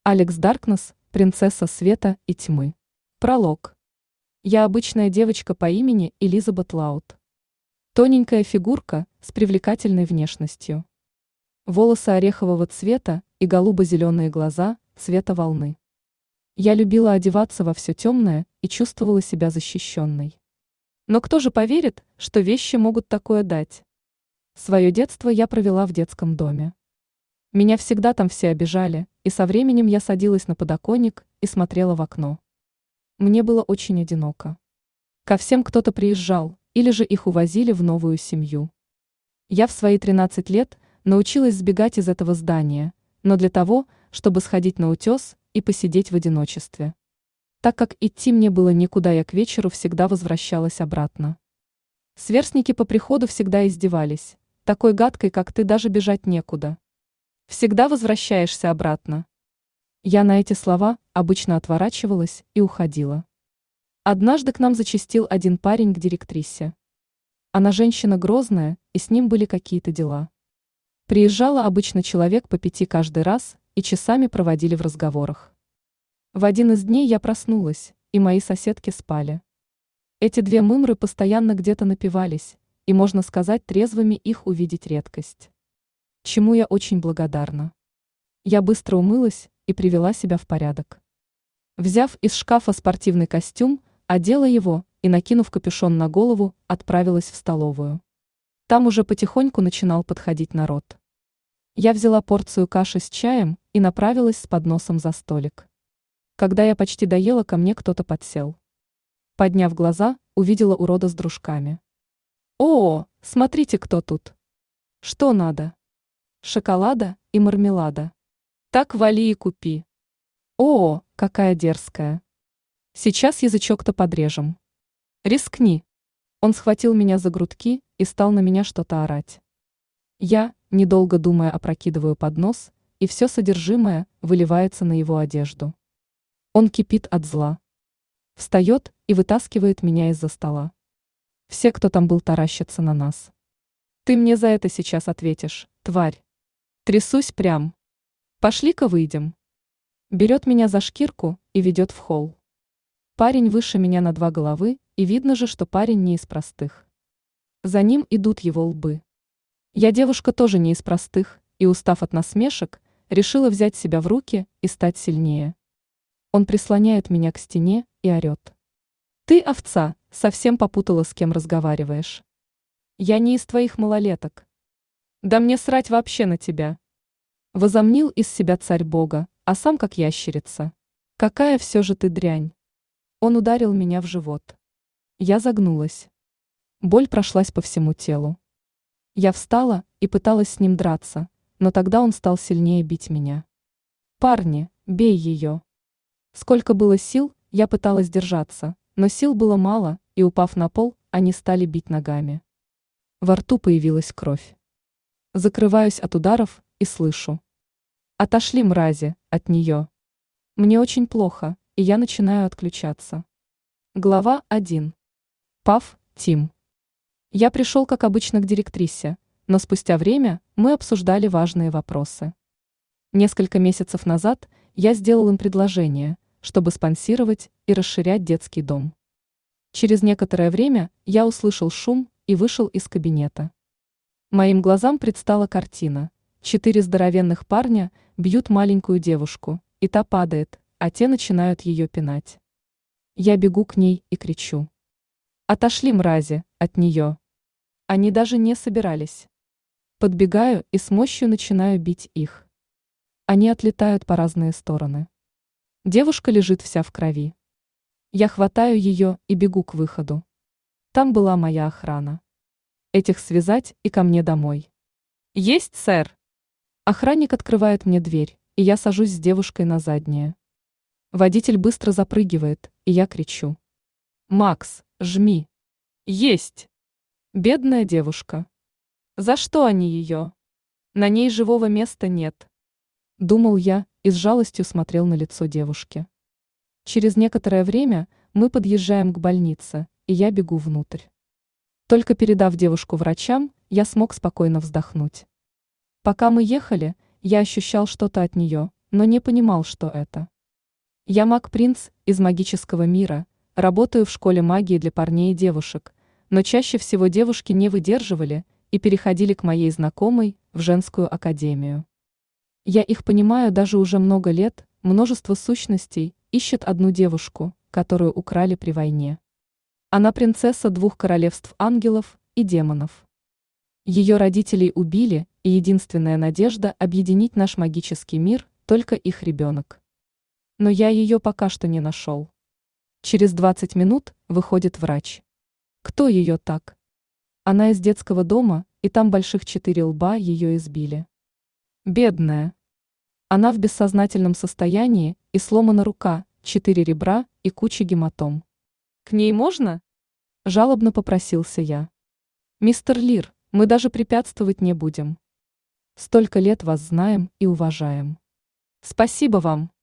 Алекс Даркнесс, принцесса света и тьмы. Пролог. Я обычная девочка по имени Элизабет Лаут. Тоненькая фигурка с привлекательной внешностью. Волосы орехового цвета и голубо-зеленые глаза цвета волны. Я любила одеваться во все темное и чувствовала себя защищенной. Но кто же поверит, что вещи могут такое дать? Свое детство я провела в детском доме. Меня всегда там все обижали, и со временем я садилась на подоконник и смотрела в окно. Мне было очень одиноко. Ко всем кто-то приезжал, или же их увозили в новую семью. Я в свои 13 лет научилась сбегать из этого здания, но для того, чтобы сходить на утес и посидеть в одиночестве. Так как идти мне было никуда, я к вечеру всегда возвращалась обратно. Сверстники по приходу всегда издевались. Такой гадкой, как ты, даже бежать некуда. Всегда возвращаешься обратно. Я на эти слова обычно отворачивалась и уходила. Однажды к нам зачастил один парень к директрисе. Она женщина грозная, и с ним были какие-то дела. Приезжало обычно человек по 5 каждый раз и часами проводили в разговорах. В один из дней я проснулась, и мои соседки спали. Эти две мымры постоянно где-то напивались, и, можно сказать, трезвыми их увидеть редкость. Чему я очень благодарна. Я быстро умылась и привела себя в порядок. Взяв из шкафа спортивный костюм, одела его и, накинув капюшон на голову, отправилась в столовую. Там уже потихоньку начинал подходить народ. Я взяла порцию каши с чаем и направилась с подносом за столик. Когда я почти доела, ко мне кто-то подсел. Подняв глаза, увидела урода с дружками. «О, смотрите, кто тут! Что надо? Шоколада и мармелада. Так вали и купи. О, какая дерзкая. Сейчас язычок-то подрежем. Рискни». Он схватил меня за грудки и стал на меня что-то орать. Я, недолго думая, опрокидываю поднос, и все содержимое выливается на его одежду. Он кипит от зла. Встает и вытаскивает меня из-за стола. Все, кто там был, таращатся на нас. «Ты мне за это сейчас ответишь, тварь!» Трясусь прям. «Пошли-ка выйдем». Берет меня за шкирку и ведет в холл. Парень выше меня на 2 головы, и видно же, что парень не из простых. За ним идут его лбы. Я девушка тоже не из простых, и, устав от насмешек, решила взять себя в руки и стать сильнее. Он прислоняет меня к стене и орет. «Ты, овца, совсем попутала, с кем разговариваешь. Я не из твоих малолеток. Да мне срать вообще на тебя». Возомнил из себя царь Бога, а сам как ящерица. «Какая все же ты дрянь». Он ударил меня в живот. Я загнулась. Боль прошлась по всему телу. Я встала и пыталась с ним драться, но тогда он стал сильнее бить меня. «Парни, бей ее». Сколько было сил, я пыталась держаться, но сил было мало, и, упав на пол, они стали бить ногами. Во рту появилась кровь. Закрываюсь от ударов и слышу. «Отошли, мрази, от нее». Мне очень плохо, и я начинаю отключаться. Глава 1. Пав, Тим. Я пришел, как обычно, к директрисе, но спустя время мы обсуждали важные вопросы. Несколько месяцев назад я сделал им предложение, чтобы спонсировать и расширять детский дом. Через некоторое время я услышал шум и вышел из кабинета. Моим глазам предстала картина. 4 здоровенных парня бьют маленькую девушку, и та падает, а те начинают ее пинать. Я бегу к ней и кричу. «Отошли, мрази, от нее». Они даже не собирались. Подбегаю и с мощью начинаю бить их. Они отлетают по разные стороны. Девушка лежит вся в крови. Я хватаю ее и бегу к выходу. Там была моя охрана. Этих связать и ко мне домой. «Есть, сэр!» Охранник открывает мне дверь, и я сажусь с девушкой на заднее. Водитель быстро запрыгивает, и я кричу. «Макс, жми!» «Есть!» Бедная девушка. За что они ее? На ней живого места нет. Думал я и с жалостью смотрел на лицо девушки. Через некоторое время мы подъезжаем к больнице, и я бегу внутрь. Только передав девушку врачам, я смог спокойно вздохнуть. Пока мы ехали, я ощущал что-то от нее, но не понимал, что это. Я маг-принц из магического мира, работаю в школе магии для парней и девушек, но чаще всего девушки не выдерживали и переходили к моей знакомой в женскую академию. Я их понимаю даже уже много лет, множество сущностей ищет одну девушку, которую украли при войне. Она принцесса 2 королевств ангелов и демонов. Ее родителей убили, и единственная надежда объединить наш магический мир – только их ребенок. Но я ее пока что не нашел. Через 20 минут выходит врач. Кто ее так? Она из детского дома, и там больших 4 лба ее избили. Бедная. Она в бессознательном состоянии, и сломана рука, 4 ребра и куча гематом. К ней можно? Жалобно попросился я. Мистер Лир, мы даже препятствовать не будем. Столько лет вас знаем и уважаем. Спасибо вам.